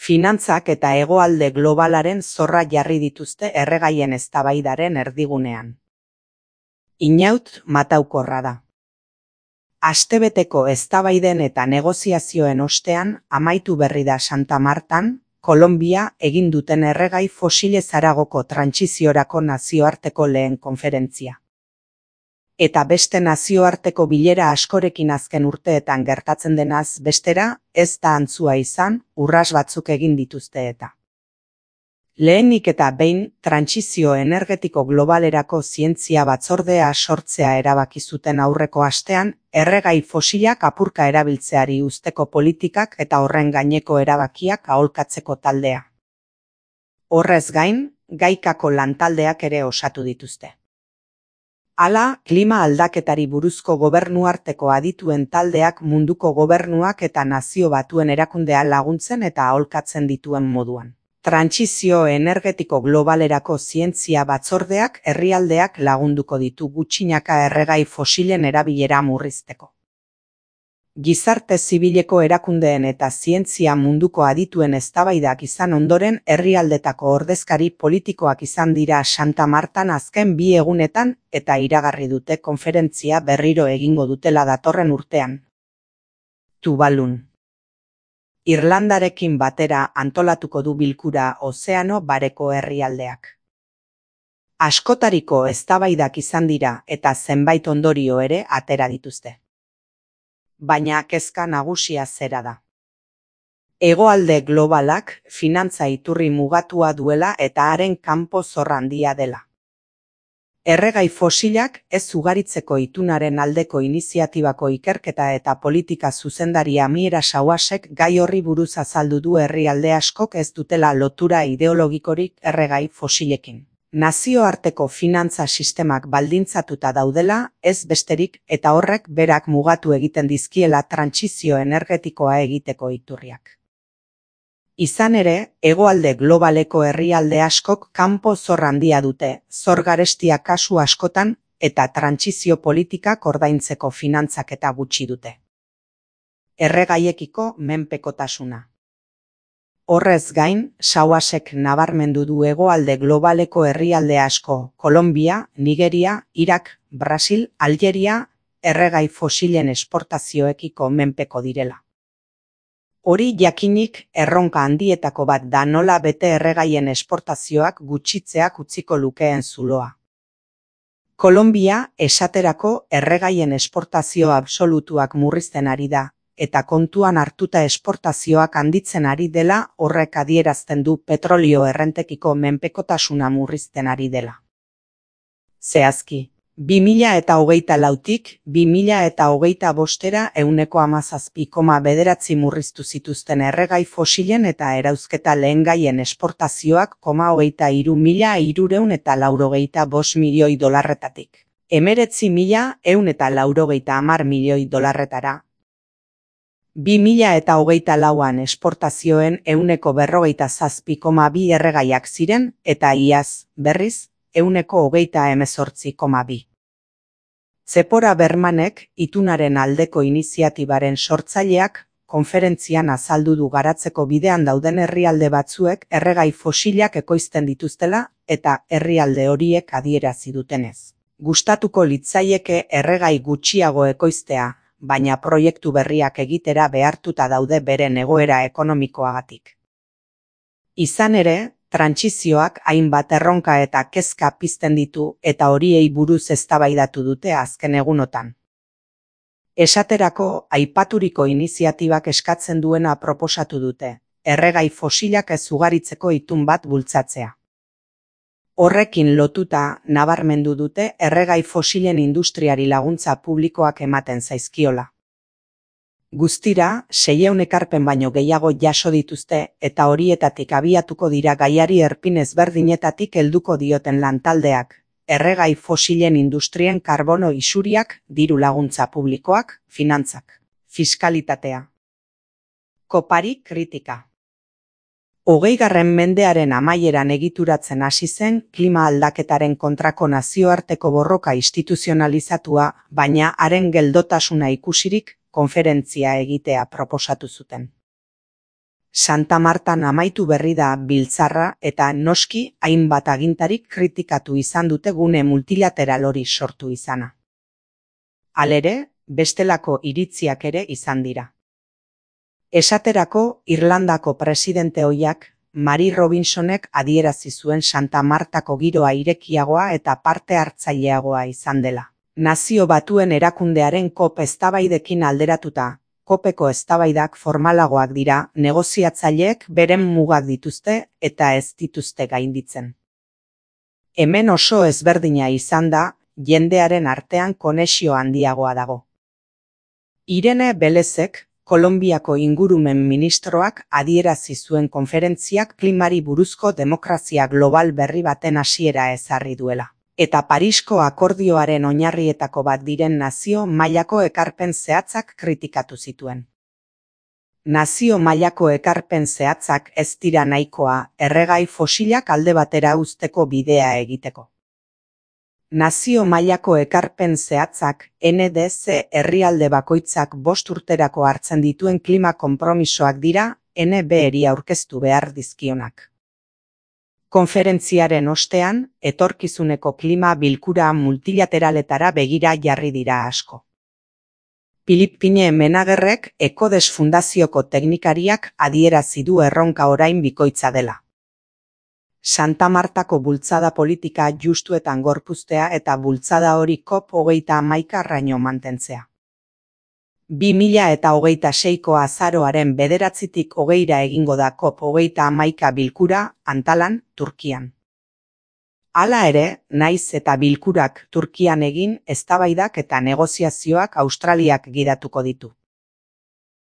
Finantzak eta hegoalde globalaren zorra jarri dituzte erregaien eztabaidaren erdigunean. Inaut mataukorra da. Astebeteko eztabaiden eta negoziazioen ostean amaitu berri da Santa Martan, Kolonbia egin duten erregai fosilez haragoko trantsiziorako nazioarteko lehen konferentzia. Eta beste nazioarteko bilera askorekin azken urteetan gertatzen denaz bestera, ez da antzua izan, urras batzuk egin dituzte eta. Lehenik eta behin, trantsizio energetiko globalerako zientzia batzordea sortzea erabaki zuten aurreko astean, erregai fosilak apurka erabiltzeari uzteko politikak eta horren gaineko erabakiak aholkatzeko taldea. Horrez gain, gaikako lantaldeak ere osatu dituzte. Hala, klima aldaketari buruzko gobernuarteko adituen taldeak munduko gobernuak eta nazio batuen erakundea laguntzen eta aholkatzen dituen moduan. Trantsizio energetiko globalerako zientzia batzordeak herrialdeak lagunduko ditu gutxinaka erregai fosilen erabilera murrizteko. Gizarte zibileko erakundeen eta zientzia munduko adituen eztabaidak izan ondoren herrialdetako ordezkari politikoak izan dira Santa Martan azken 2 egunetan eta iragarri dute konferentzia berriro egingo dutela datorren urtean. Tuvalun. Irlandarekin batera antolatuko du bilkura Ozeano Bareko herrialdeak. Askotariko eztabaidak izan dira eta zenbait ondorio ere atera dituzte. Baina kezka nagusia zera da. Hegoalde globalak finantza iturri mugatua duela eta haren kanpo zor handia dela. Erregai fosilak ez ugaritzeko itunaren aldeko iniziatibako ikerketa eta politika zuzendaria Miera Sauasek gai horri buruz azaldu du herrialde askok ez dutela lotura ideologikorik erregai fosilekin. Nazioarteko finantza sistemak baldintzatuta daudela, ez besterik eta horrek berak mugatu egiten dizkiela trantsizio energetikoa egiteko iturriak. Izan ere, hegoalde globaleko herrialde askok kanpo zor handia dute, zor garestia kasu askotan eta trantsizio politikak ordaintzeko finantzak eta gutxi dute. Erregaiekiko menpekotasuna. Horrez gain, Sauasek nabarmendu du hegoalde globaleko herrialde asko, Kolonbia, Nigeria, Irak, Brasil, Algeria, erregai fosilen esportazioekiko menpeko direla. Hori jakinik erronka handietako bat da nola bete erregaien esportazioak gutxitzeak utziko lukeen zuloa. Kolonbia esaterako erregaien esportazio absolutuak murrizten ari da, eta kontuan hartuta esportazioak handitzen ari dela horrek adierazten du petrolio errentekiko menpekotasuna murrizten ari dela. Zehazki, 2024tik 2025era 17,9 murriztu zituzten erregai fosilen eta erauzketa lehengaien esportazioak 23.385 milioi dolarretatik. $19.190 milioi dolarretara. 2024an esportazioen 47,2 erregaiak ziren eta iaz, berriz, 18,2. Zepora Bermanek, itunaren aldeko iniziatibaren sortzaileak, konferentzian azaldu du garatzeko bidean dauden herrialde batzuek erregai fosilak ekoizten dituztela eta herrialde horiek adierazi dutenez. Gustatuko litzaieke erregai gutxiago ekoiztea, baina proiektu berriak egitera behartuta daude beren egoera ekonomikoagatik. Izan ere, trantsizioak hainbat erronka eta kezka pizten ditu eta horiei buruz eztabaidatu dute azken egunotan. Esaterako, aipaturiko iniziatibak eskatzen duena proposatu dute, erregai fosilak ez ugaritzeko itun bat bultzatzea. Horrekin lotuta nabarmendu dute erregai fosilen industriari laguntza publikoak ematen zaizkiola. Guztira, 600 ekarpen baino gehiago jaso dituzte eta horietatik abiatuko dira gaiari erpin ezberdinetatik helduko dioten lantaldeak, erregai fosilen industrien karbono isuriak, diru laguntza publikoak, finantzak, fiskalitatea. Kopari kritika. 20. mendearen amaieran egituratzen hasi zen klima aldaketaren kontrako nazioarteko borroka instituzionalizatua, baina haren geldotasuna ikusirik konferentzia egitea proposatu zuten. Santa Martan amaitu berri da biltzarra eta noski hainbat agintarik kritikatu izan dute gune multilateral hori sortu izana. Halere, bestelako iritziak ere izan dira. Esaterako, Irlandako presidente ohiak, Mary Robinsonek adierazi zuen Santa Martako giroa irekiagoa eta parte hartzaileagoa izan dela. Nazio Batuen erakundearen COP eztabaidekin alderatuta, COPeko eztabaidak formalagoak dira, negoziatzaileek beren mugak dituzte eta ez dituzte gainditzen. Hemen oso ezberdina izan da, jendearen artean konexio handiagoa dago. Irene Belezek, Kolonbiako ingurumen ministroak adierazi zuen konferentziak klimari buruzko demokrazia global berri baten hasiera ezarri duela. Eta Parisko akordioaren oinarrietako bat diren nazio mailako ekarpen zehatzak kritikatu zituen. Nazio mailako ekarpen zehatzak ez dira nahikoa erregai fosilak alde batera uzteko bidea egiteko. Nazio mailako ekarpen zehatzak NDC herrialde bakoitzak 5 urterako hartzen dituen klima konpromisoak dira NB-eri aurkeztu behar dizkionak. Konferentziaren ostean, etorkizuneko klima bilkura multilateraletara begira jarri dira asko. Philippine Menagerrek Ecodes Fundazioko teknikariak adierazi du erronka orain bikoitza dela. Santa Martako bultzada politika justuetan gorpuztea eta bultzada hori COP21 mantentzea. 2026ko azaroaren 9-tik 20 egingo da COP21 bilkura Antalan, Turkian. Hala ere, naiz eta bilkurak Turkian egin, eztabaidak eta negoziazioak Australiak gidatuko ditu.